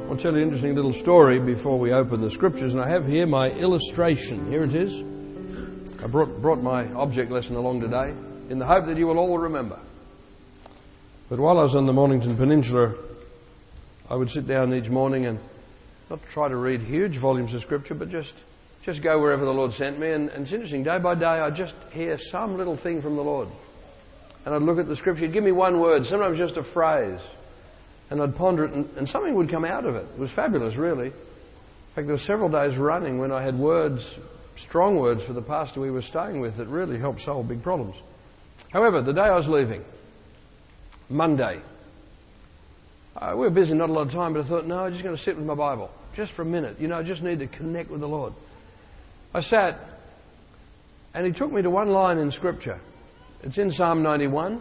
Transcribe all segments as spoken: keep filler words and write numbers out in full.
I'll tell you an interesting little story before we open the scriptures, and I have here my illustration. Here it is. I brought, brought my object lesson along today in the hope that you will all remember. But while I was on the Mornington Peninsula, I would sit down each morning and not try to read huge volumes of scripture, but just, just go wherever the Lord sent me. And, and it's interesting, day by day I'd just hear some little thing from the Lord. And I'd look at the scripture, he'd give me one word, sometimes just a phrase. And I'd ponder it, and, and something would come out of it. It was fabulous, really. In fact, there were several days running when I had words, strong words for the pastor we were staying with that really helped solve big problems. However, the day I was leaving, Monday, uh, we were busy, not a lot of time, but I thought, no, I'm just going to sit with my Bible, just for a minute. You know, I just need to connect with the Lord. I sat, and he took me to one line in Scripture. It's in Psalm ninety-one.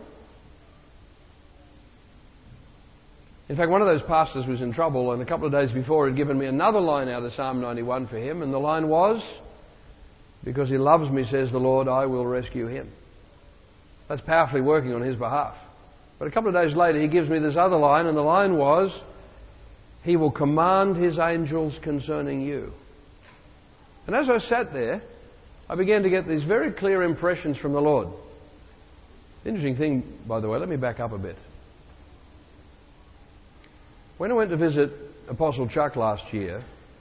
In fact, one of those pastors was in trouble, and a couple of days before had given me another line out of Psalm ninety-one for him, and the line was, "Because he loves me, says the Lord, I will rescue him." That's powerfully working on his behalf. But a couple of days later, he gives me this other line, and the line was, "He will command his angels concerning you." And as I sat there, I began to get these very clear impressions from the Lord. Interesting thing, by the way, let me back up a bit. When I went to visit Apostle Chuck last year,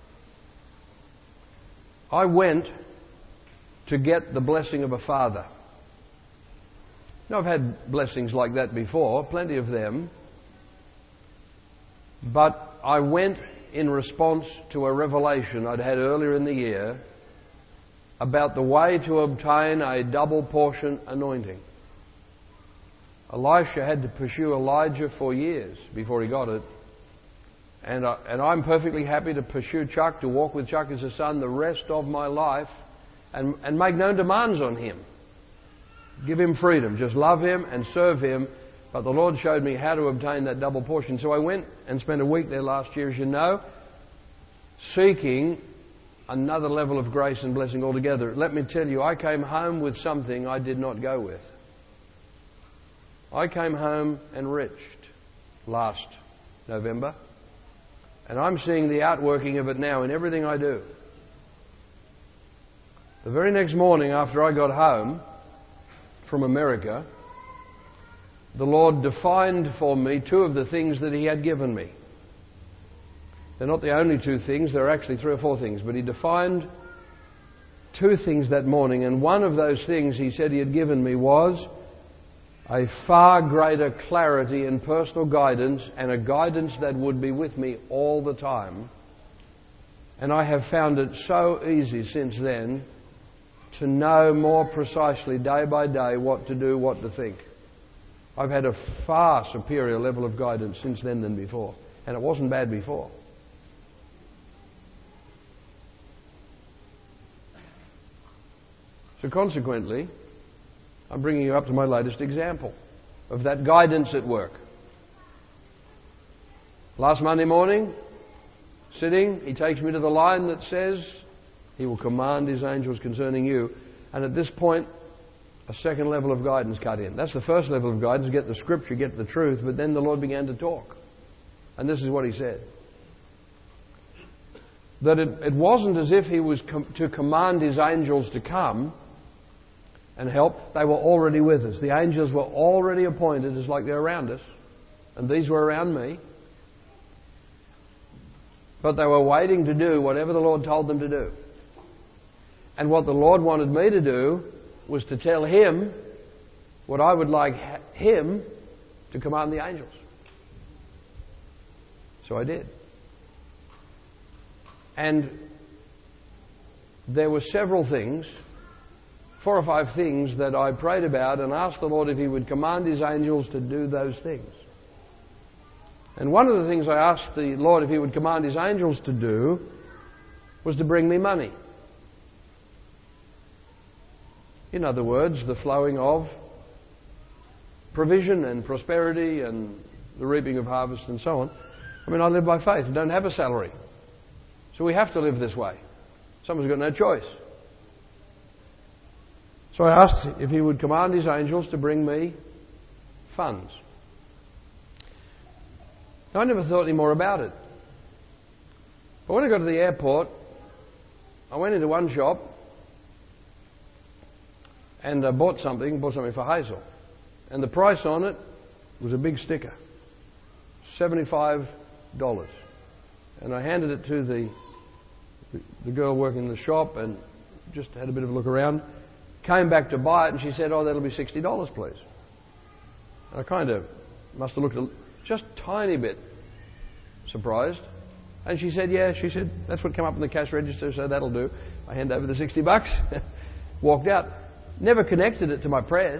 I went to get the blessing of a father. Now, I've had blessings like that before, plenty of them, but I went in response to a revelation I'd had earlier in the year about the way to obtain a double portion anointing. Elisha had to pursue Elijah for years before he got it. And, I, and I'm perfectly happy to pursue Chuck, to walk with Chuck as a son the rest of my life and, and make no demands on him. Give him freedom. Just love him and serve him. But the Lord showed me how to obtain that double portion. So I went and spent a week there last year, as you know, seeking another level of grace and blessing altogether. Let me tell you, I came home with something I did not go with. I came home enriched last November. And I'm seeing the outworking of it now in everything I do. The very next morning after I got home from America, the Lord defined for me two of the things that He had given me. They're not the only two things, there are actually three or four things, but He defined two things that morning, and one of those things He said He had given me was a far greater clarity in personal guidance, and a guidance that would be with me all the time. And I have found it so easy since then to know more precisely day by day what to do, what to think. I've had a far superior level of guidance since then than before. And it wasn't bad before. So consequently, I'm bringing you up to my latest example of that guidance at work. Last Monday morning, sitting, he takes me to the line that says, "He will command his angels concerning you." And at this point, a second level of guidance cut in. That's the first level of guidance, get the scripture, get the truth, but then the Lord began to talk. And this is what He said. That it, it wasn't as if He was com- to command His angels to come and help. They were already with us. The angels were already appointed, just like they're around us. And these were around me. But they were waiting to do whatever the Lord told them to do. And what the Lord wanted me to do was to tell Him what I would like Him to command the angels. So I did. And there were several things, four or five things that I prayed about and asked the Lord if He would command His angels to do those things. And one of the things I asked the Lord if He would command His angels to do was to bring me money. In other words, the flowing of provision and prosperity and the reaping of harvest and so on. I mean, I live by faith. I don't have a salary. So we have to live this way. Someone's got no choice. So I asked if He would command His angels to bring me funds. Now, I never thought any more about it. But when I got to the airport, I went into one shop and uh, bought something, bought something for Hazel. And the price on it was a big sticker, seventy-five dollars. And I handed it to the, the girl working in the shop and just had a bit of a look around. Came back to buy it and she said, oh, that'll be sixty dollars, please. And I kind of must have looked a, just a tiny bit surprised. And she said, yeah, she said, that's what came up in the cash register, so that'll do. I hand over the sixty bucks, walked out. Never connected it to my prayers.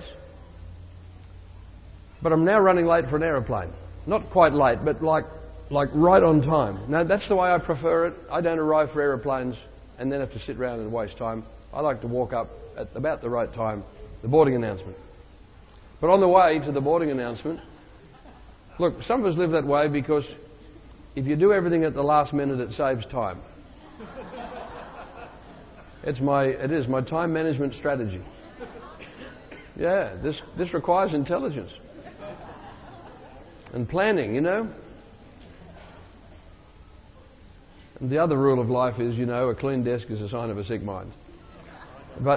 But I'm now running late for an aeroplane. Not quite late, but like like right on time. Now, that's the way I prefer it. I don't arrive for aeroplanes and then have to sit around and waste time. I like to walk up at about the right time, the boarding announcement. But on the way to the boarding announcement, look, some of us live that way because if you do everything at the last minute, it saves time. It's my, it is my time management strategy. Yeah, this, this requires intelligence and planning, you know. And the other rule of life is, you know, a clean desk is a sign of a sick mind. But,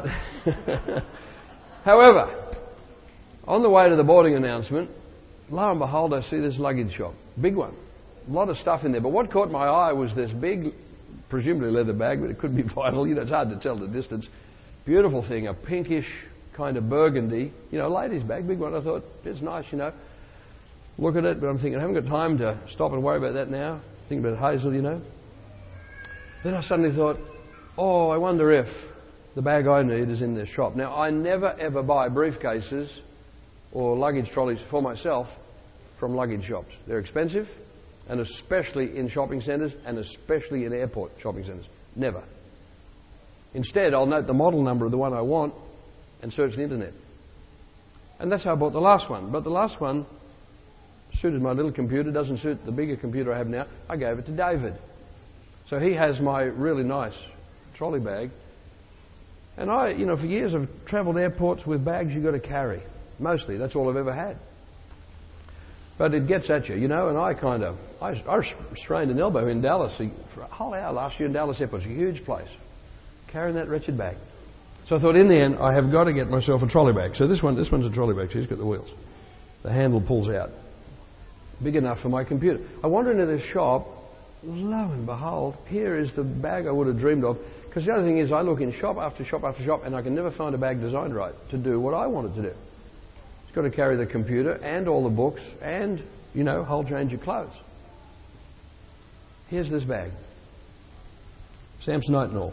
however, on the way to the boarding announcement, lo and behold, I see this luggage shop. Big one. A lot of stuff in there. But what caught my eye was this big, presumably leather bag, but it could be vinyl. You know, it's hard to tell the distance. Beautiful thing, a pinkish kind of burgundy, you know, ladies' bag, big one. I thought, it's nice, you know. Look at it, but I'm thinking, I haven't got time to stop and worry about that now. Think about Hazel, you know. Then I suddenly thought, oh, I wonder if the bag I need is in this shop. Now, I never ever buy briefcases or luggage trolleys for myself from luggage shops. They're expensive, and especially in shopping centres, and especially in airport shopping centres. Never. Instead, I'll note the model number of the one I want and search the internet. And that's how I bought the last one. But the last one suited my little computer, doesn't suit the bigger computer I have now. I gave it to David. So he has my really nice trolley bag. And I, you know, for years I've travelled airports with bags you've got to carry. Mostly, that's all I've ever had. But it gets at you, you know, and I kind of, I, I strained an elbow in Dallas for a whole hour last year in Dallas Airport. It's a huge place. Carrying that wretched bag. So I thought, in the end, I have got to get myself a trolley bag. So this one, this one's a trolley bag. She's got the wheels. The handle pulls out. Big enough for my computer. I wander into this shop. Lo and behold, here is the bag I would have dreamed of. Because the other thing is, I look in shop after shop after shop, and I can never find a bag designed right to do what I want it to do. It's got to carry the computer and all the books and, you know, a whole change of clothes. Here's this bag. Samsonite and all.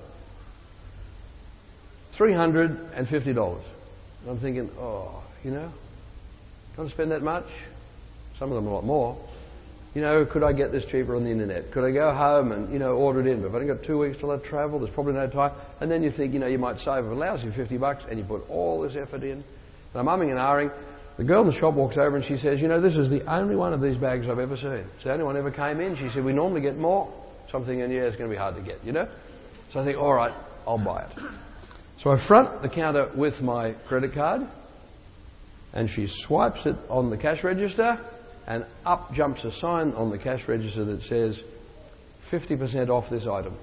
three hundred fifty dollars. And I'm thinking, oh, you know, can't spend that much. Some of them a lot more. You know, could I get this cheaper on the internet? Could I go home and, you know, order it in? But if I've only got two weeks till I travel, there's probably no time. And then you think, you know, you might save a lousy fifty bucks and you put all this effort in. And I'm umming and ahhing. The girl in the shop walks over and she says, you know, this is the only one of these bags I've ever seen. It's the only one ever came in. She said, we normally get more. So I'm thinking, yeah, it's going to be hard to get, you know. So I think, all right, I'll buy it. So I front the counter with my credit card and she swipes it on the cash register. And up jumps a sign on the cash register that says fifty percent off this item.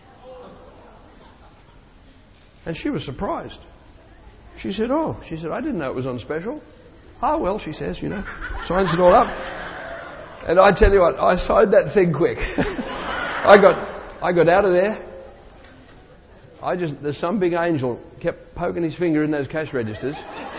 And she was surprised. She said, oh, she said, I didn't know it was on special. Oh, well, she says, you know, signs it all up. And I tell you what, I signed that thing quick. I got I got out of there. I just, there's some big angel kept poking his finger in those cash registers.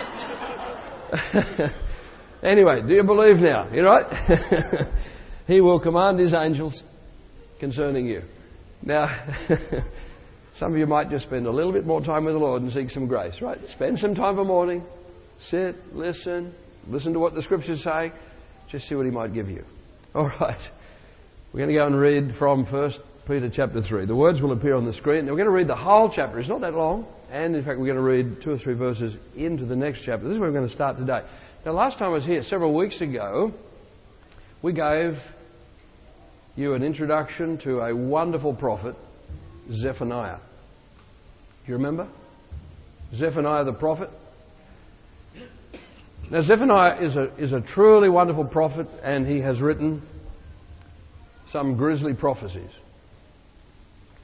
Anyway, do you believe now? You're right? He will command his angels concerning you. Now, some of you might just spend a little bit more time with the Lord and seek some grace, right? Spend some time of morning, sit, listen, listen to what the Scriptures say, just see what He might give you. All right. We're going to go and read from First Peter chapter three. The words will appear on the screen. Now, we're going to read the whole chapter. It's not that long. And, in fact, we're going to read two or three verses into the next chapter. This is where we're going to start today. Now, last time I was here, several weeks ago, we gave you an introduction to a wonderful prophet, Zephaniah. Do you remember? Zephaniah the prophet. Now, Zephaniah is a, is a truly wonderful prophet, and he has written some grisly prophecies.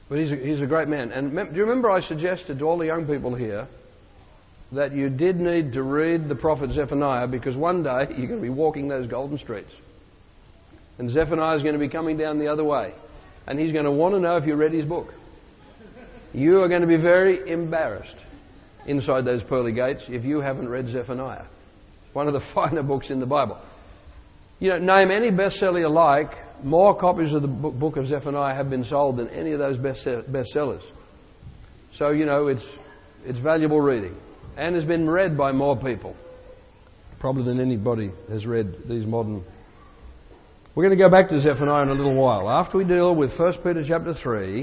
But he's a, he's a great man. And mem- do you remember I suggested to all the young people here that you did need to read the prophet Zephaniah, because one day you're going to be walking those golden streets. And Zephaniah is going to be coming down the other way. And he's going to want to know if you read his book. You are going to be very embarrassed inside those pearly gates if you haven't read Zephaniah. One of the finer books in the Bible. You know, name any bestseller you like, more copies of the book of Zephaniah have been sold than any of those best bestsellers. So, you know, it's it's valuable reading. And has been read by more people, probably than anybody has read these modern. We're going to go back to Zephaniah in a little while. After we deal with First Peter chapter three,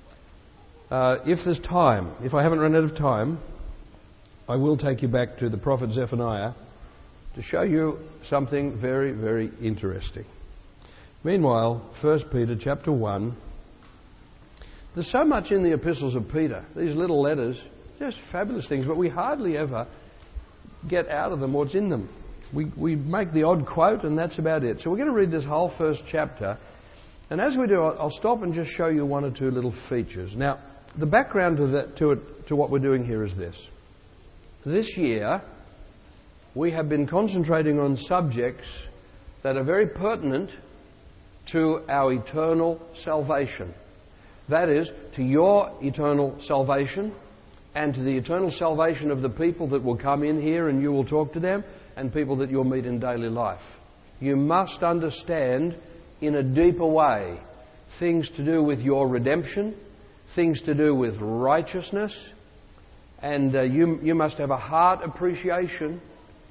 uh, if there's time, if I haven't run out of time, I will take you back to the prophet Zephaniah to show you something very, very interesting. Meanwhile, First Peter chapter one, there's so much in the epistles of Peter, these little letters, just fabulous things, but we hardly ever get out of them what's in them. We we make the odd quote and that's about it. So we're going to read this whole first chapter. And as we do, I'll, I'll stop and just show you one or two little features. Now, the background to, that, to, it, to what we're doing here is this. This year, we have been concentrating on subjects that are very pertinent to our eternal salvation. That is, to your eternal salvation and to the eternal salvation of the people that will come in here and you will talk to them and people that you'll meet in daily life. You must understand in a deeper way things to do with your redemption, things to do with righteousness, and uh, you, you must have a heart appreciation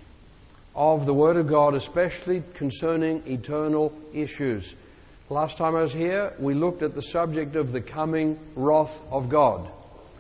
of the Word of God, especially concerning eternal issues. Last time I was here, we looked at the subject of the coming wrath of God.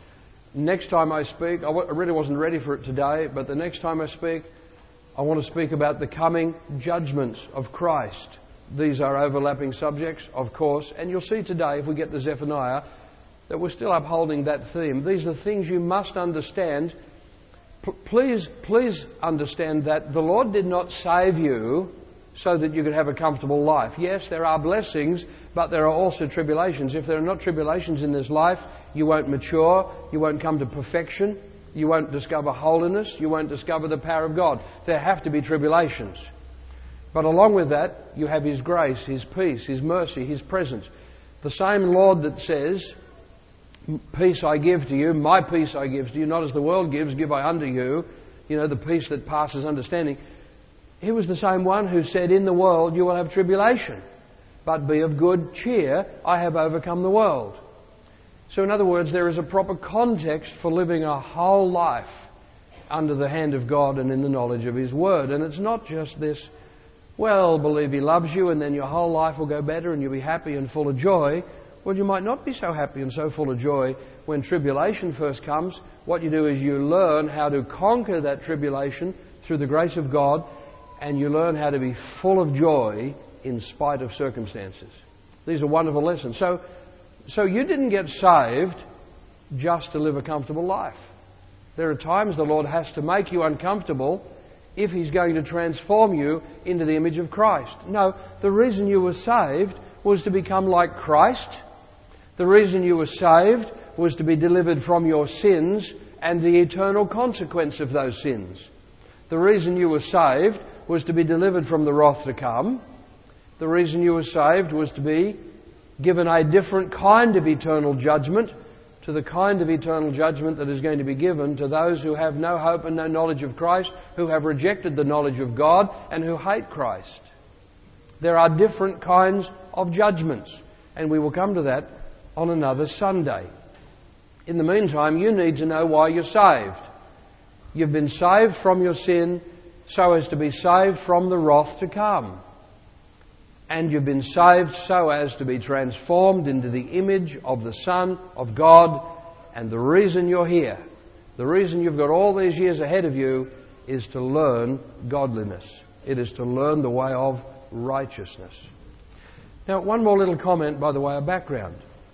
Next time I speak, I really wasn't ready for it today, but the next time I speak, I want to speak about the coming judgments of Christ. These are overlapping subjects, of course, and you'll see today, if we get to Zephaniah, that we're still upholding that theme. These are things you must understand. P- please, please understand that the Lord did not save you so that you could have a comfortable life. Yes, there are blessings, but there are also tribulations. If there are not tribulations in this life, you won't mature, you won't come to perfection, you won't discover holiness, you won't discover the power of God. There have to be tribulations. But along with that, you have His grace, His peace, His mercy, His presence. The same Lord that says, peace I give to you, my peace I give to you, not as the world gives, give I unto you, you know, the peace that passes understanding. He was the same one who said, in the world you will have tribulation, but be of good cheer, I have overcome the world. So in other words, there is a proper context for living a whole life under the hand of God and in the knowledge of His Word. And it's not just this, well, believe He loves you and then your whole life will go better and you'll be happy and full of joy. Well, you might not be so happy and so full of joy when tribulation first comes. What you do is you learn how to conquer that tribulation through the grace of God, and you learn how to be full of joy in spite of circumstances. These are wonderful lessons. So, so you didn't get saved just to live a comfortable life. There are times the Lord has to make you uncomfortable if He's going to transform you into the image of Christ. No, the reason you were saved was to become like Christ. The reason you were saved was to be delivered from your sins and the eternal consequence of those sins. The reason you were saved was to be delivered from the wrath to come. The reason you were saved was to be given a different kind of eternal judgment to the kind of eternal judgment that is going to be given to those who have no hope and no knowledge of Christ, who have rejected the knowledge of God and who hate Christ. There are different kinds of judgments, and we will come to that on another Sunday. In the meantime, you need to know why you're saved. You've been saved from your sin so as to be saved from the wrath to come. And you've been saved so as to be transformed into the image of the Son of God. And the reason you're here, the reason you've got all these years ahead of you, is to learn godliness. It is to learn the way of righteousness. Now, one more little comment by the way of background.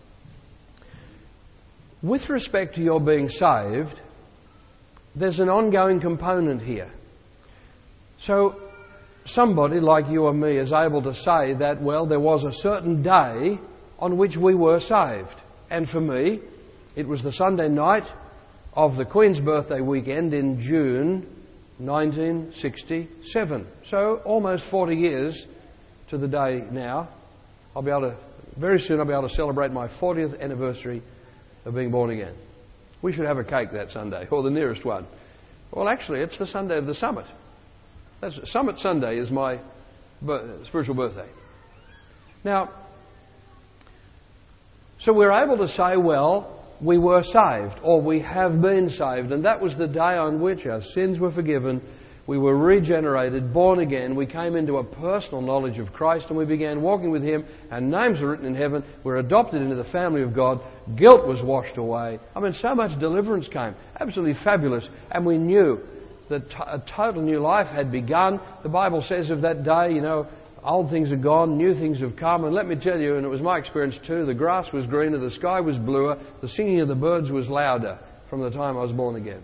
With respect to your being saved, there's an ongoing component here. So, somebody like you or me is able to say that, well, there was a certain day on which we were saved. And for me, it was the Sunday night of the Queen's birthday weekend in June nineteen sixty-seven. So almost forty years to the day now. I'll be able to, very soon I'll be able to celebrate my fortieth anniversary of being born again. We should have a cake that Sunday, or the nearest one. Well, actually, it's the Sunday of the Summit. That's, Summit Sunday is my bir- spiritual birthday. Now, so we're able to say, well, we were saved, or we have been saved, and that was the day on which our sins were forgiven. We were regenerated, born again. We came into a personal knowledge of Christ, and we began walking with Him. Our names were written in heaven. We're adopted into the family of God. Guilt was washed away. I mean, so much deliverance came. Absolutely fabulous. And we knew that t- a total new life had begun. The Bible says of that day, you know, old things are gone, new things have come. And let me tell you, and it was my experience too, the grass was greener, the sky was bluer, the singing of the birds was louder from the time I was born again.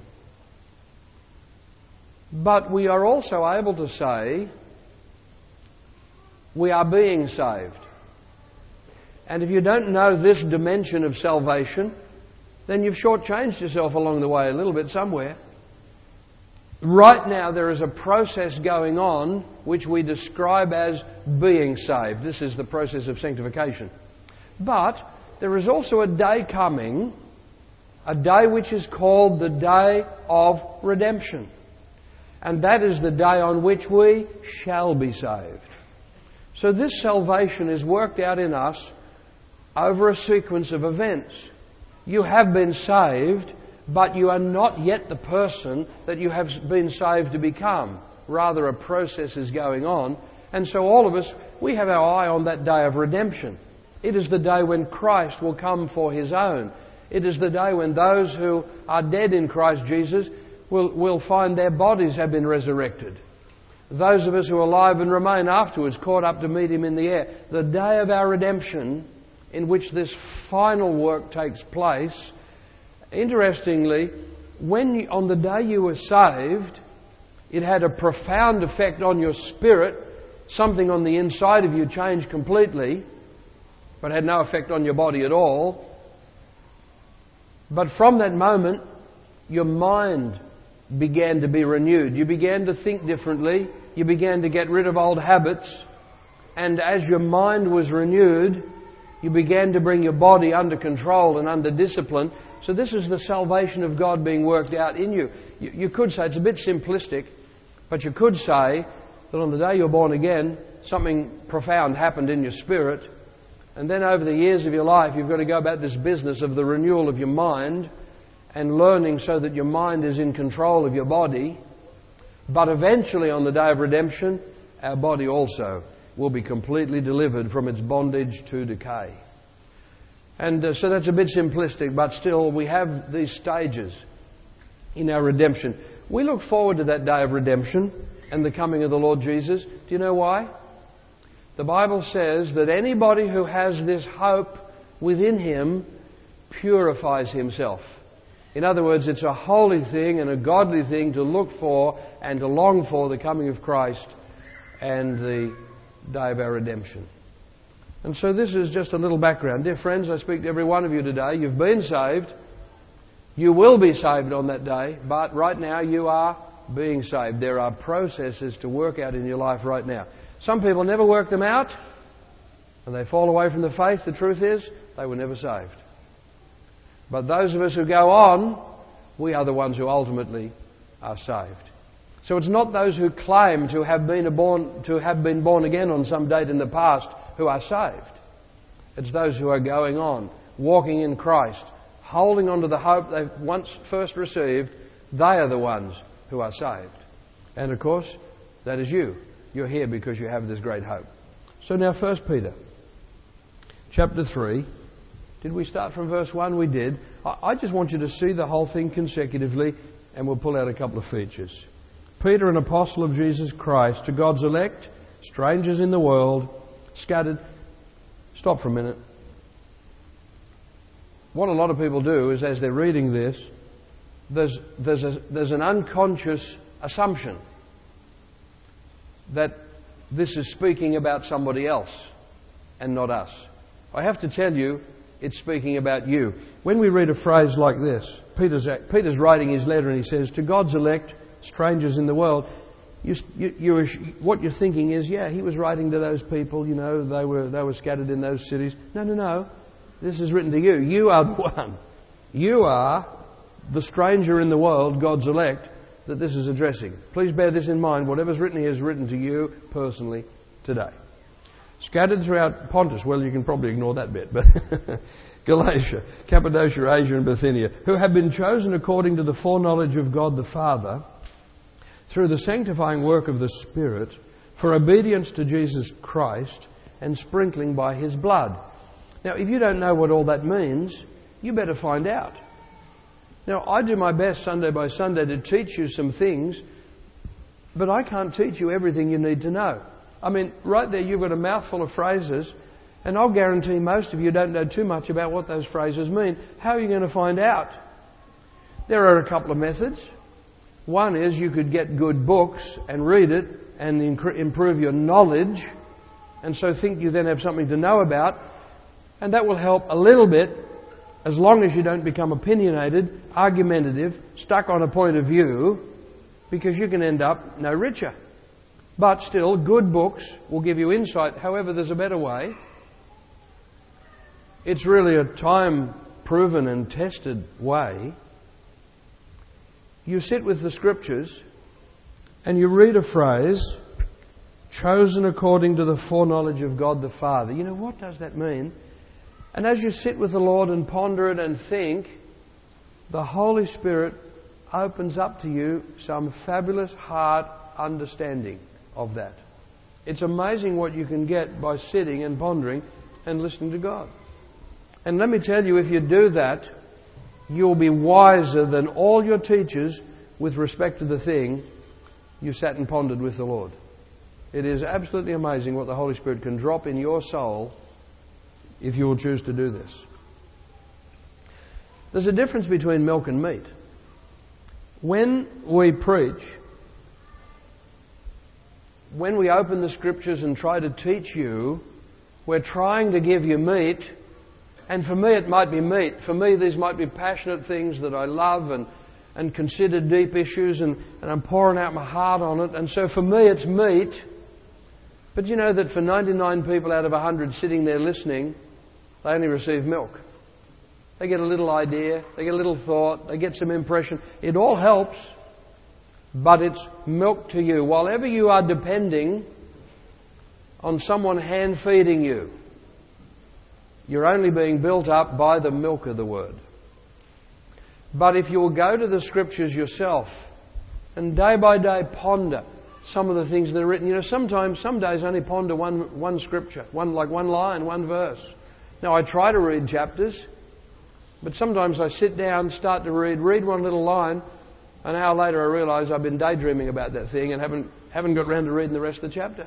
But we are also able to say we are being saved. And if you don't know this dimension of salvation, then you've shortchanged yourself along the way a little bit somewhere. Right now there is a process going on which we describe as being saved. This is the process of sanctification. But there is also a day coming, a day which is called the day of redemption. And that is the day on which we shall be saved. So this salvation is worked out in us over a sequence of events. You have been saved, but you are not yet the person that you have been saved to become. Rather, a process is going on. And so all of us, we have our eye on that day of redemption. It is the day when Christ will come for His own. It is the day when those who are dead in Christ Jesus will, will find their bodies have been resurrected. Those of us who are alive and remain afterwards, caught up to meet Him in the air. The day of our redemption, in which this final work takes place. Interestingly, when you, on the day you were saved, it had a profound effect on your spirit. Something on the inside of you changed completely, but had no effect on your body at all. But from that moment, your mind began to be renewed. You began to think differently. You began to get rid of old habits. And as your mind was renewed, you began to bring your body under control and under discipline. So this is the salvation of God being worked out in you. You, you could say, it's a bit simplistic, but you could say that on the day you're born again, something profound happened in your spirit. And then over the years of your life, you've got to go about this business of the renewal of your mind and learning so that your mind is in control of your body. But eventually on the day of redemption, our body also will be completely delivered from its bondage to decay. And uh, so that's a bit simplistic, but still we have these stages in our redemption. We look forward to that day of redemption and the coming of the Lord Jesus. Do you know why? The Bible says that anybody who has this hope within him purifies himself. In other words, it's a holy thing and a godly thing to look for and to long for the coming of Christ and the day of our redemption. And so this is just a little background. Dear friends, I speak to every one of you today. You've been saved. You will be saved on that day, but right now you are being saved. There are processes to work out in your life right now. Some people never work them out and they fall away from the faith. The truth is, they were never saved. But those of us who go on, we are the ones who ultimately are saved. So it's not those who claim to have been born, to have been born again on some date in the past who are saved. It's those who are going on, walking in Christ, holding on to the hope they once first received. They are the ones who are saved. And of course, that is you. You're here because you have this great hope. So now First Peter, chapter three. Did we start from verse one? We did. I just want you to see the whole thing consecutively, and we'll pull out a couple of features. Peter, an apostle of Jesus Christ, to God's elect, strangers in the world, scattered. Stop for a minute. What a lot of people do is, as they're reading this, there's, there's, a, there's an unconscious assumption that this is speaking about somebody else and not us. I have to tell you, it's speaking about you. When we read a phrase like this, Peter's, Peter's writing his letter and he says, to God's elect, strangers in the world, you, you, you, what you're thinking is, yeah, he was writing to those people, you know, they were, they were scattered in those cities. No, no, no. This is written to you. You are the one. You are the stranger in the world, God's elect, that this is addressing. Please bear this in mind. Whatever's written here is written to you personally today. Scattered throughout Pontus, well, you can probably ignore that bit, but Galatia, Cappadocia, Asia and Bithynia, who have been chosen according to the foreknowledge of God the Father, through the sanctifying work of the Spirit, for obedience to Jesus Christ and sprinkling by His blood. Now, if you don't know what all that means, you better find out. Now, I do my best Sunday by Sunday to teach you some things, but I can't teach you everything you need to know. I mean, right there you've got a mouthful of phrases, and I'll guarantee most of you don't know too much about what those phrases mean. How are you going to find out? There are a couple of methods. One is you could get good books and read it and improve your knowledge, and so think you then have something to know about, and that will help a little bit, as long as you don't become opinionated, argumentative, stuck on a point of view, because you can end up no richer. But still, good books will give you insight. However, there's a better way. It's really a time-proven and tested way. You sit with the Scriptures and you read a phrase, chosen according to the foreknowledge of God the Father. You know, what does that mean? And as you sit with the Lord and ponder it and think, the Holy Spirit opens up to you some fabulous heart understanding of that. It's amazing what you can get by sitting and pondering and listening to God. And let me tell you, if you do that, you'll be wiser than all your teachers with respect to the thing you sat and pondered with the Lord. It is absolutely amazing what the Holy Spirit can drop in your soul if you will choose to do this. There's a difference between milk and meat. When we preach, when we open the Scriptures and try to teach you, we're trying to give you meat. And for me, it might be meat. For me, these might be passionate things that I love and, and consider deep issues, and, and I'm pouring out my heart on it. And so for me, it's meat. But you know that for ninety-nine people out of one hundred sitting there listening, they only receive milk. They get a little idea, they get a little thought, they get some impression. It all helps, but it's milk to you. While ever you are depending on someone hand-feeding you, you're only being built up by the milk of the Word. But if you will go to the Scriptures yourself and day by day ponder some of the things that are written. You know, sometimes, some days only ponder one, one Scripture, one like one line, one verse. Now, I try to read chapters, but sometimes I sit down, start to read, read one little line, an hour later I realise I've been daydreaming about that thing and haven't, haven't got round to reading the rest of the chapter.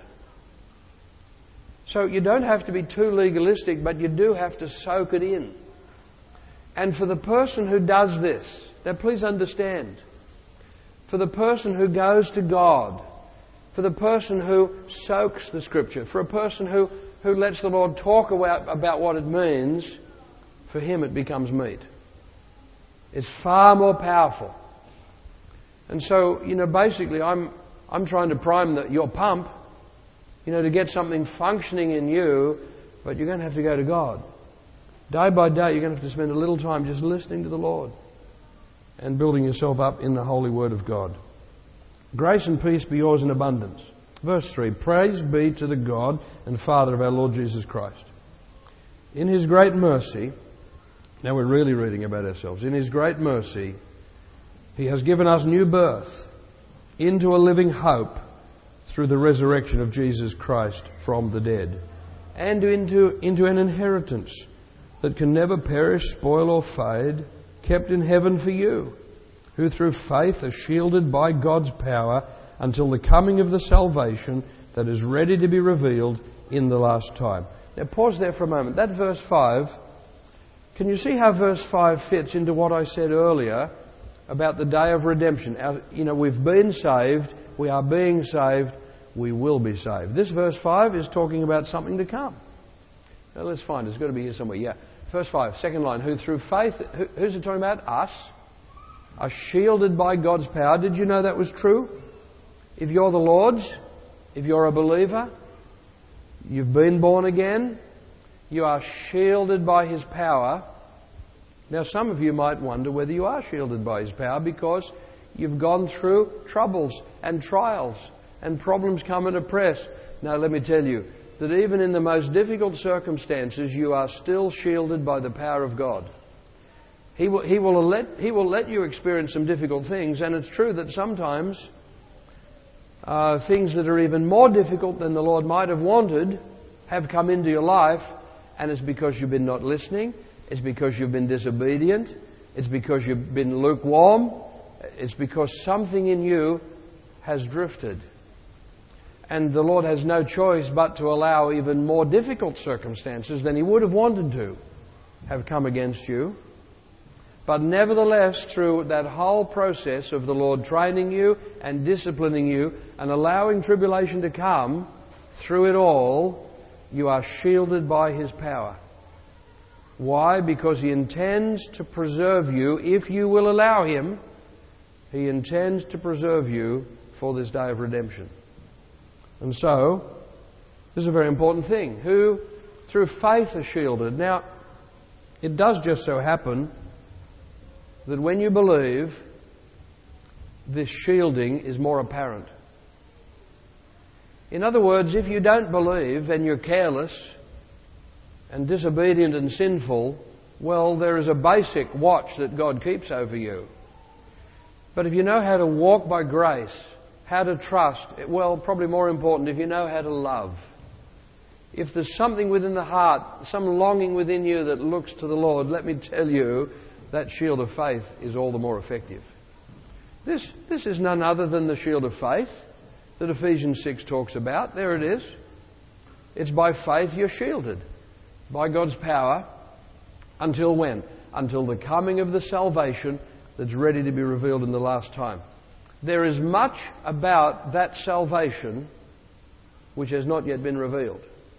So you don't have to be too legalistic, but you do have to soak it in. And for the person who does this, now please understand, for the person who goes to God, for the person who soaks the Scripture, for a person who, who lets the Lord talk about, about what it means, for him it becomes meat. It's far more powerful. And so, you know, basically I'm I'm trying to prime the, your pump, you know, to get something functioning in you, but you're going to have to go to God. Day by day, you're going to have to spend a little time just listening to the Lord and building yourself up in the holy Word of God. Grace and peace be yours in abundance. Verse three, praise be to the God and Father of our Lord Jesus Christ. In His great mercy, now we're really reading about ourselves. In His great mercy, He has given us new birth into a living hope through the resurrection of Jesus Christ from the dead, and into, into an inheritance that can never perish, spoil or fade, kept in heaven for you, who through faith are shielded by God's power until the coming of the salvation that is ready to be revealed in the last time. Now pause there for a moment. That verse five, can you see how verse five fits into what I said earlier about the day of redemption? Our, you know, we've been saved, we are being saved, we will be saved. This verse five is talking about something to come. Now let's find it. It's got to be here somewhere. Yeah. Verse five, second line. Who through faith, who, who's it talking about? Us. Are shielded by God's power. Did you know that was true? If you're the Lord's, if you're a believer, you've been born again, you are shielded by His power. Now some of you might wonder whether you are shielded by His power because you've gone through troubles and trials and problems come and oppress. Now let me tell you that even in the most difficult circumstances you are still shielded by the power of God. He will, he will let, he will let you experience some difficult things, and it's true that sometimes uh, things that are even more difficult than the Lord might have wanted have come into your life, and it's because you've been not listening, it's because you've been disobedient, it's because you've been lukewarm, it's because something in you has drifted. And the Lord has no choice but to allow even more difficult circumstances than He would have wanted to have come against you. But nevertheless, through that whole process of the Lord training you and disciplining you and allowing tribulation to come, through it all, you are shielded by His power. Why? Because He intends to preserve you, if you will allow Him, He intends to preserve you for this day of redemption. And so, this is a very important thing. Who, through faith, are shielded. Now, it does just so happen that when you believe, this shielding is more apparent. In other words, if you don't believe and you're careless and disobedient and sinful, well, there is a basic watch that God keeps over you. But if you know how to walk by grace, how to trust, well, probably more important, if you know how to love. If there's something within the heart, some longing within you that looks to the Lord, let me tell you, that shield of faith is all the more effective. This, this is none other than the shield of faith that Ephesians six talks about. There it is. It's by faith you're shielded by God's power. Until when? Until the coming of the salvation that's ready to be revealed in the last time. There is much about that salvation which has not yet been revealed.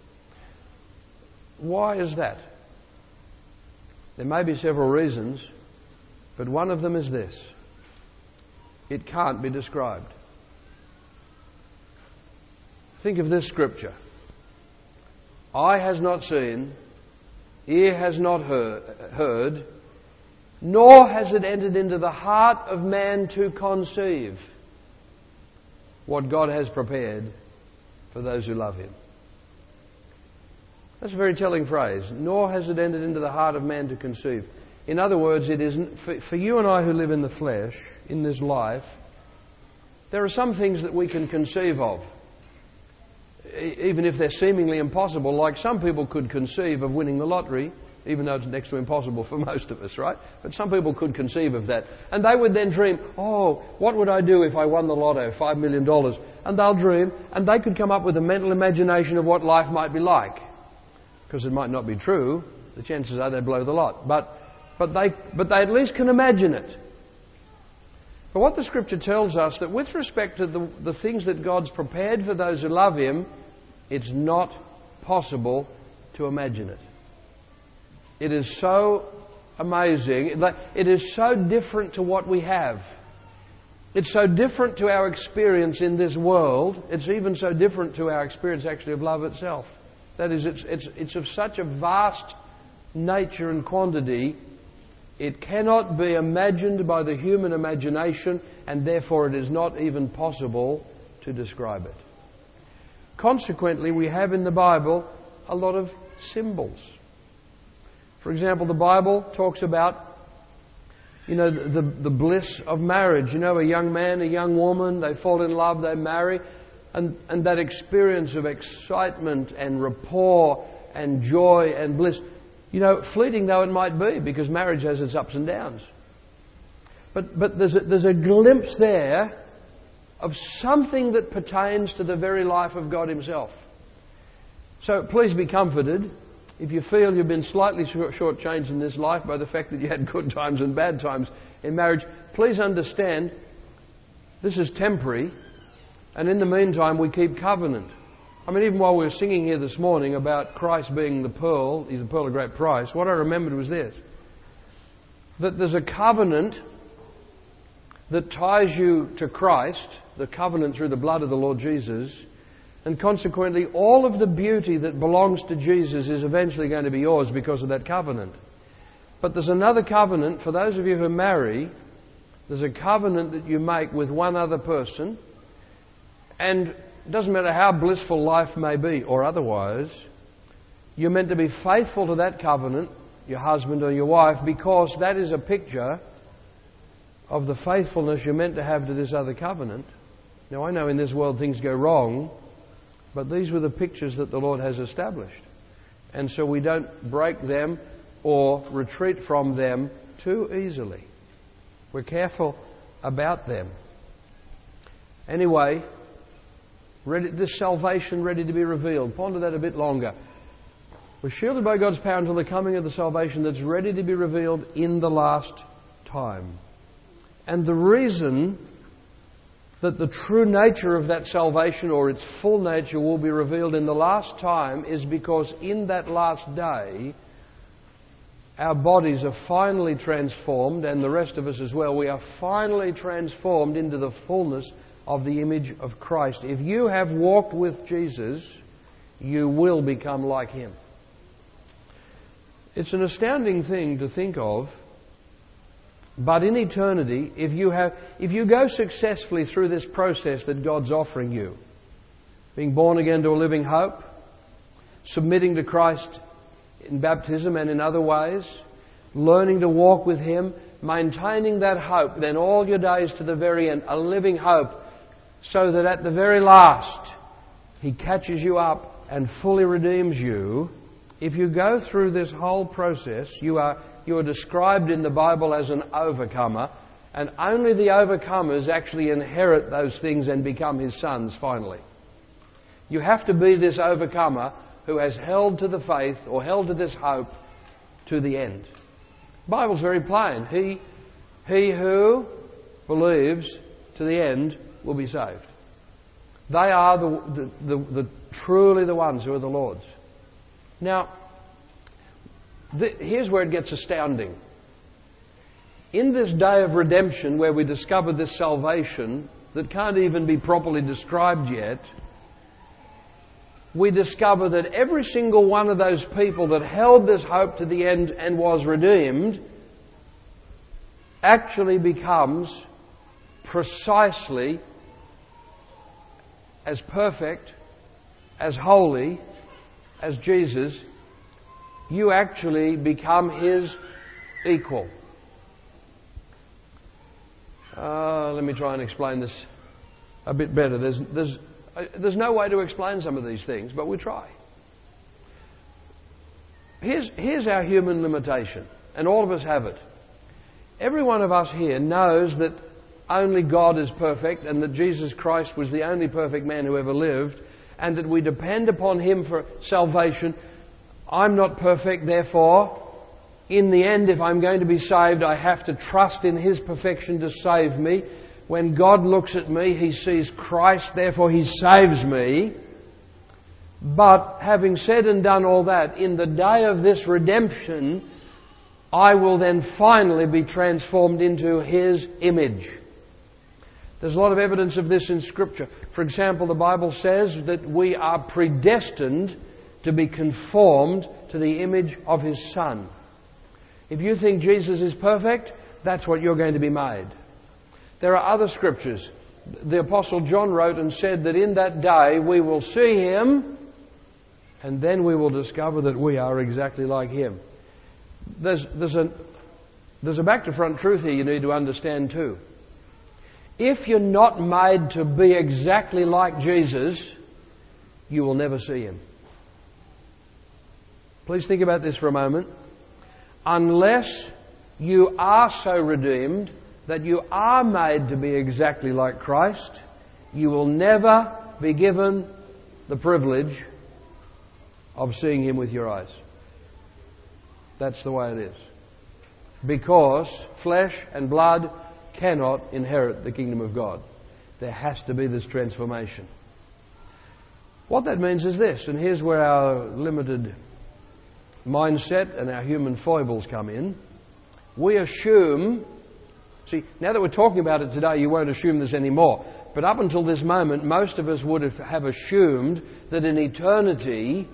Why is that? There may be several reasons, but one of them is this. It can't be described. Think of this scripture. Eye has not seen, ear has not heard, heard, nor has it entered into the heart of man to conceive what God has prepared for those who love Him. That's a very telling phrase. Nor has it entered into the heart of man to conceive. In other words, it isn't for, for you and I who live in the flesh, in this life, there are some things that we can conceive of, even if they're seemingly impossible. Like some people could conceive of winning the lottery, even though it's next to impossible for most of us, right? But some people could conceive of that. And they would then dream, oh, what would I do if I won the lotto, five million dollars? And they'll dream, and they could come up with a mental imagination of what life might be like. Because it might not be true, the chances are they blow the lot. But, but, they, but they at least can imagine it. But what the Scripture tells us, that with respect to the, the things that God's prepared for those who love Him, it's not possible to imagine it. It is so amazing. It is so different to what we have. It's so different to our experience in this world. It's even so different to our experience actually of love itself. That is, it's, it's, it's of such a vast nature and quantity, it cannot be imagined by the human imagination, and therefore it is not even possible to describe it. Consequently, we have in the Bible a lot of symbols. For example, the Bible talks about, you know, the, the bliss of marriage. You know, a young man, a young woman, they fall in love, they marry. And, and that experience of excitement and rapport and joy and bliss, you know, fleeting though it might be, because marriage has its ups and downs. But, but there's, a, there's a glimpse there of something that pertains to the very life of God Himself. So please be comforted. If you feel you've been slightly shortchanged in this life by the fact that you had good times and bad times in marriage, please understand this is temporary. And in the meantime, we keep covenant. I mean, even while we were singing here this morning about Christ being the pearl, He's the pearl of great price, what I remembered was this. That there's a covenant that ties you to Christ, the covenant through the blood of the Lord Jesus, and consequently all of the beauty that belongs to Jesus is eventually going to be yours because of that covenant. But there's another covenant for those of you who marry. There's a covenant that you make with one other person, and it doesn't matter how blissful life may be or otherwise, you're meant to be faithful to that covenant, your husband or your wife, because that is a picture of the faithfulness you're meant to have to this other covenant. Now, I know in this world things go wrong, but these were the pictures that the Lord has established. And so we don't break them or retreat from them too easily. We're careful about them. Anyway, ready, this salvation ready to be revealed. Ponder that a bit longer. We're shielded by God's power until the coming of the salvation that's ready to be revealed in the last time. And the reason that the true nature of that salvation or its full nature will be revealed in the last time is because in that last day our bodies are finally transformed, and the rest of us as well. We are finally transformed into the fullness of the image of Christ. If you have walked with Jesus, you will become like Him. It's an astounding thing to think of, but in eternity, if you have, if you go successfully through this process that God's offering you, being born again to a living hope, submitting to Christ in baptism and in other ways, learning to walk with Him, maintaining that hope, then all your days to the very end, a living hope, so that at the very last He catches you up and fully redeems you. If you go through this whole process, you are you are described in the Bible as an overcomer, and only the overcomers actually inherit those things and become His sons finally. You have to be this overcomer who has held to the faith or held to this hope to the end. The Bible's very plain. He, he who believes to the end will be saved. They are the, the, the, the truly the ones who are the Lord's. Now, the, here's where it gets astounding. In this day of redemption where we discover this salvation that can't even be properly described yet, we discover that every single one of those people that held this hope to the end and was redeemed actually becomes precisely as perfect, as holy as Jesus. You actually become His equal. Uh, let me try and explain this a bit better. There's, there's There's no way to explain some of these things, but we try. Here's, here's our human limitation, and all of us have it. Every one of us here knows that only God is perfect, and that Jesus Christ was the only perfect man who ever lived, and that we depend upon Him for salvation. I'm not perfect, therefore, in the end, if I'm going to be saved, I have to trust in His perfection to save me. When God looks at me, He sees Christ, therefore He saves me. But having said and done all that, in the day of this redemption, I will then finally be transformed into His image. There's a lot of evidence of this in Scripture. For example, the Bible says that we are predestined to be conformed to the image of His Son. If you think Jesus is perfect, that's what you're going to be made. There are other scriptures. The Apostle John wrote and said that in that day we will see Him, and then we will discover that we are exactly like Him. There's, there's, a, there's a back-to-front truth here you need to understand too. If you're not made to be exactly like Jesus, you will never see Him. Please think about this for a moment. Unless you are so redeemed that you are made to be exactly like Christ, you will never be given the privilege of seeing Him with your eyes. That's the way it is. Because flesh and blood cannot inherit the kingdom of God. There has to be this transformation. What that means is this, and here's where our limited mindset and our human foibles come in. We assume, see, now that we're talking about it today, you won't assume this anymore. But up until this moment, most of us would have assumed that in eternity,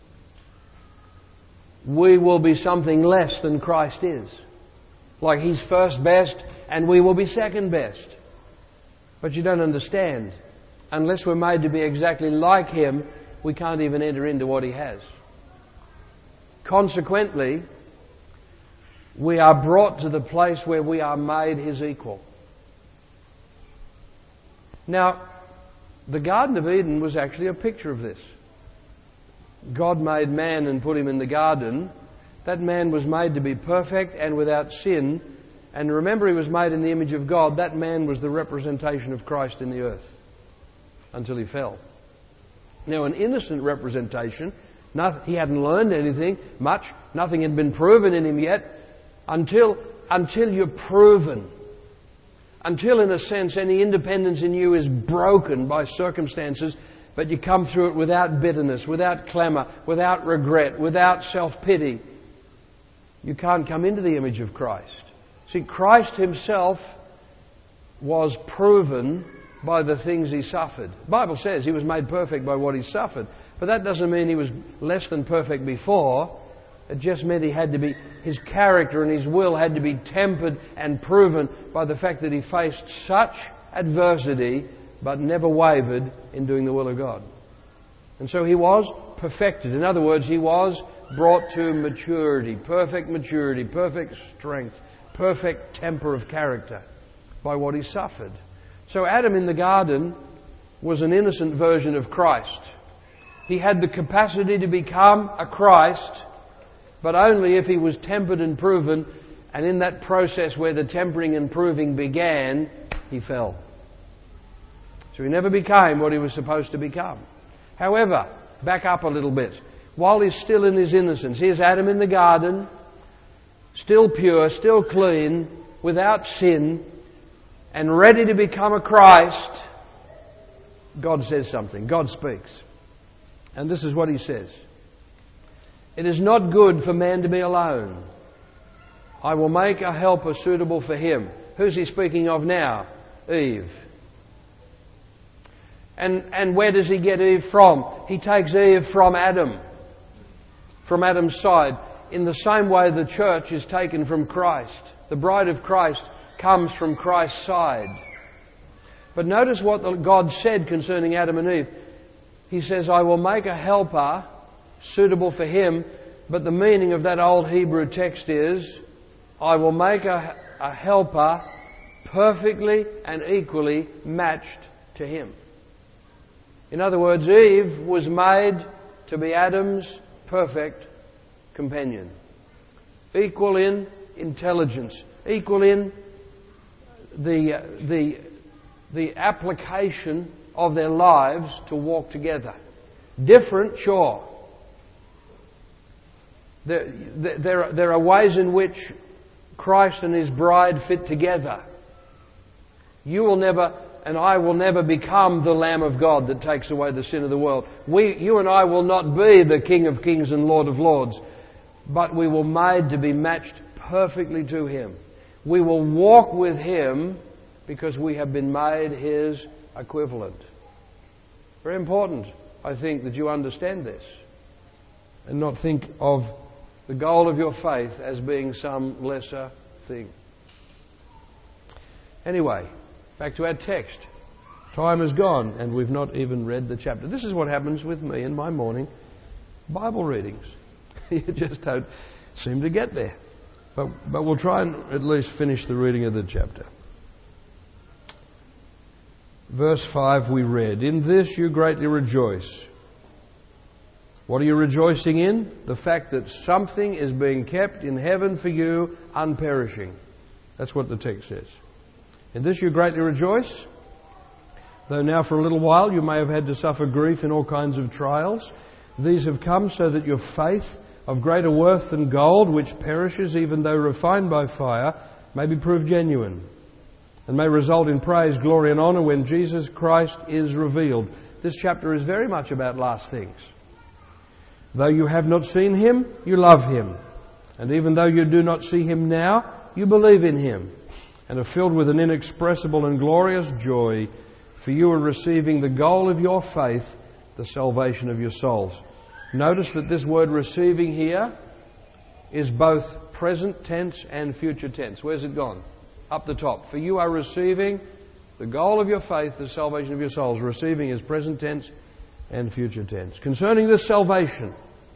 we will be something less than Christ is. Like He's first best and we will be second best. But you don't understand. Unless we're made to be exactly like Him, we can't even enter into what He has. Consequently, we are brought to the place where we are made His equal. Now, the Garden of Eden was actually a picture of this. God made man and put him in the garden. That man was made to be perfect and without sin. And remember, he was made in the image of God. That man was the representation of Christ in the earth until he fell. Now, an innocent representation. Not, he hadn't learned anything much. Nothing had been proven in him yet. Until, until you're proven. Until, in a sense, any independence in you is broken by circumstances, but you come through it without bitterness, without clamour, without regret, without self-pity. You can't come into the image of Christ. See, Christ Himself was proven by the things He suffered. The Bible says He was made perfect by what He suffered. But that doesn't mean He was less than perfect before. It just meant He had to be, His character and His will had to be tempered and proven by the fact that He faced such adversity but never wavered in doing the will of God. And so He was perfected. In other words, He was brought to maturity, perfect maturity, perfect strength, perfect temper of character by what He suffered. So Adam in the garden was an innocent version of Christ. He had the capacity to become a Christ, but only if he was tempered and proven, and in that process where the tempering and proving began, he fell. So he never became what he was supposed to become. However, back up a little bit. While he's still in his innocence, here's Adam in the garden, still pure, still clean, without sin, and ready to become a Christ. God says something. God speaks. And this is what He says. It is not good for man to be alone. I will make a helper suitable for him. Who's He speaking of now? Eve. And, and where does He get Eve from? He takes Eve from Adam. From Adam's side. In the same way the church is taken from Christ. The bride of Christ comes from Christ's side. But notice what God said concerning Adam and Eve. He says, I will make a helper suitable for him. But the meaning of that old Hebrew text is, I will make a, a helper perfectly and equally matched to him. In other words, Eve was made to be Adam's perfect companion. Equal in intelligence. Equal in the, the, the application of their lives to walk together. Different, sure. There, there, there are ways in which Christ and His bride fit together. You will never, and I will never become the Lamb of God that takes away the sin of the world. We, you and I will not be the King of Kings and Lord of Lords, but we were made to be matched perfectly to Him. We will walk with Him because we have been made His equivalent. Very important, I think, that you understand this and not think of the goal of your faith as being some lesser thing. Anyway, back to our text. Time is gone and we've not even read the chapter. This is what happens with me in my morning Bible readings. You just don't seem to get there. But, but we'll try and at least finish the reading of the chapter. Verse five we read, in this you greatly rejoice. What are you rejoicing in? The fact that something is being kept in heaven for you, unperishing. That's what the text says. In this you greatly rejoice, though now for a little while you may have had to suffer grief in all kinds of trials. These have come so that your faith, of greater worth than gold, which perishes even though refined by fire, may be proved genuine, and may result in praise, glory and honour when Jesus Christ is revealed. this chapter is very much about last things. Though you have not seen Him, you love Him. And even though you do not see Him now, you believe in Him and are filled with an inexpressible and glorious joy, for you are receiving the goal of your faith, the salvation of your souls. Notice that this word receiving here is both present tense and future tense. Where's it gone? Up the top. For you are receiving the goal of your faith, the salvation of your souls. Receiving is present tense and future tense. Concerning this salvation,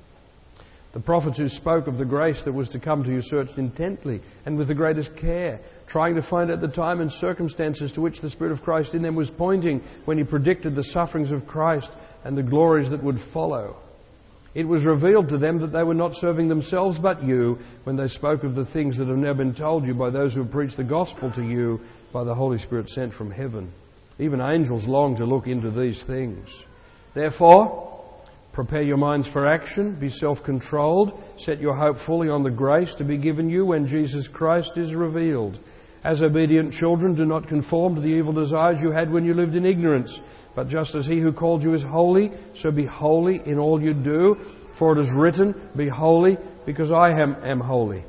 the prophets who spoke of the grace that was to come to you searched intently and with the greatest care, trying to find out the time and circumstances to which the Spirit of Christ in them was pointing when He predicted the sufferings of Christ and the glories that would follow. It was revealed to them that they were not serving themselves but you when they spoke of the things that have now been told you by those who have preached the gospel to you by the Holy Spirit sent from heaven. Even angels long to look into these things. Therefore, prepare your minds for action, be self-controlled, set your hope fully on the grace to be given you when Jesus Christ is revealed. As obedient children, do not conform to the evil desires you had when you lived in ignorance. But just as He who called you is holy, so be holy in all you do. For it is written, be holy, because I am, am holy.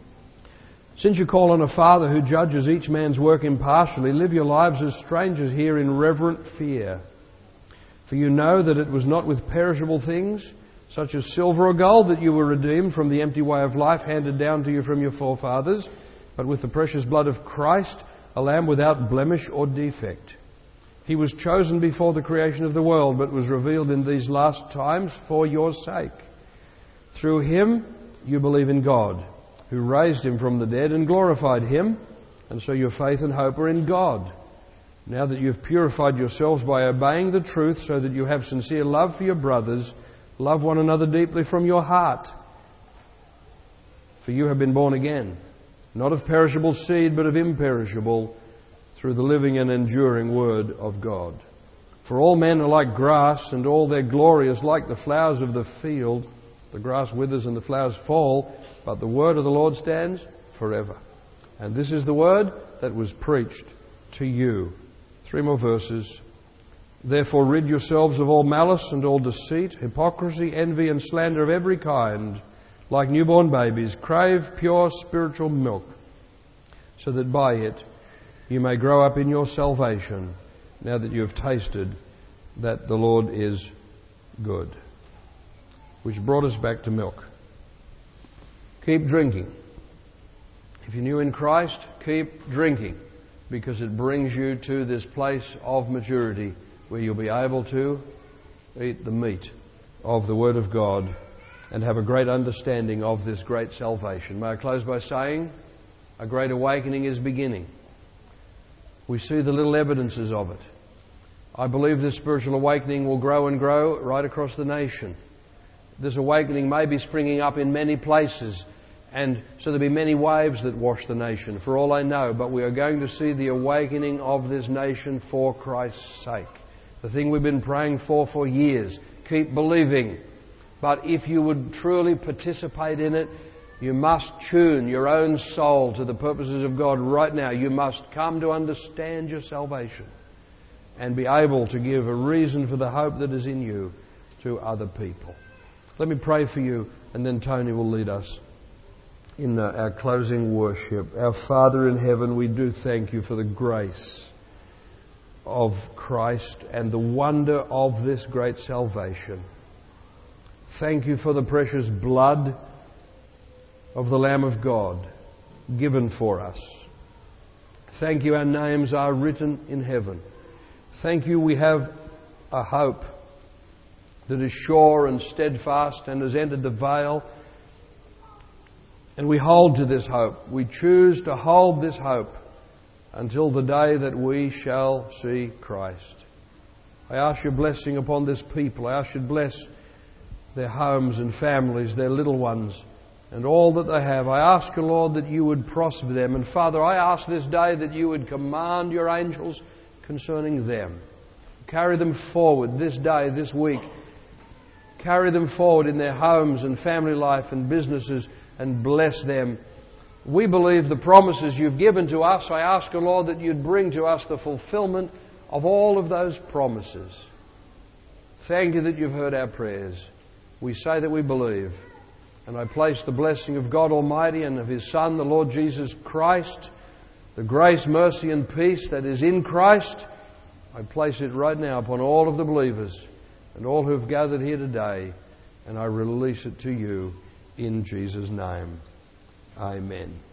Since you call on a Father who judges each man's work impartially, live your lives as strangers here in reverent fear. For you know that it was not with perishable things, such as silver or gold, that you were redeemed from the empty way of life handed down to you from your forefathers, but with the precious blood of Christ, a lamb without blemish or defect. He was chosen before the creation of the world, but was revealed in these last times for your sake. Through Him you believe in God, who raised Him from the dead and glorified Him, and so your faith and hope are in God. Now that you have purified yourselves by obeying the truth, so that you have sincere love for your brothers, love one another deeply from your heart. For you have been born again, not of perishable seed, but of imperishable, through the living and enduring Word of God. For all men are like grass, and all their glory is like the flowers of the field. The grass withers and the flowers fall, but the word of the Lord stands forever. And this is the word that was preached to you. Three more verses. Therefore rid yourselves of all malice and all deceit, hypocrisy, envy, and slander of every kind. Like newborn babies, crave pure spiritual milk, so that by it you may grow up in your salvation, now that you have tasted that the Lord is good. Which brought us back to milk. Keep drinking. If you're new in Christ, keep drinking, because it brings you to this place of maturity where you'll be able to eat the meat of the Word of God and have a great understanding of this great salvation. May I close by saying, a great awakening is beginning. We see the little evidences of it. I believe this spiritual awakening will grow and grow right across the nation. This awakening may be springing up in many places, and so there'll be many waves that wash the nation, for all I know. But we are going to see the awakening of this nation for Christ's sake. The thing we've been praying for for years. Keep believing. But if you would truly participate in it, you must tune your own soul to the purposes of God right now. You must come to understand your salvation and be able to give a reason for the hope that is in you to other people. Let me pray for you, and then Tony will lead us in uh, our closing worship. Our Father in heaven, we do thank you for the grace of Christ and the wonder of this great salvation. Thank you for the precious blood of the Lamb of God given for us. Thank you, our names are written in heaven. Thank you, we have a hope that is sure and steadfast and has entered the veil. And we hold to this hope. We choose to hold this hope until the day that we shall see Christ. I ask your blessing upon this people. I ask you to bless their homes and families, their little ones, and all that they have. I ask you, Lord, that you would prosper them. And Father, I ask this day that you would command your angels concerning them. Carry them forward this day, this week. Carry them forward in their homes and family life and businesses, and bless them. We believe the promises you've given to us. I ask you, Lord, that you'd bring to us the fulfillment of all of those promises. Thank you that you've heard our prayers. We say that we believe. And I place the blessing of God Almighty and of His Son, the Lord Jesus Christ, the grace, mercy and peace that is in Christ, I place it right now upon all of the believers and all who have gathered here today, and I release it to you in Jesus' name. Amen.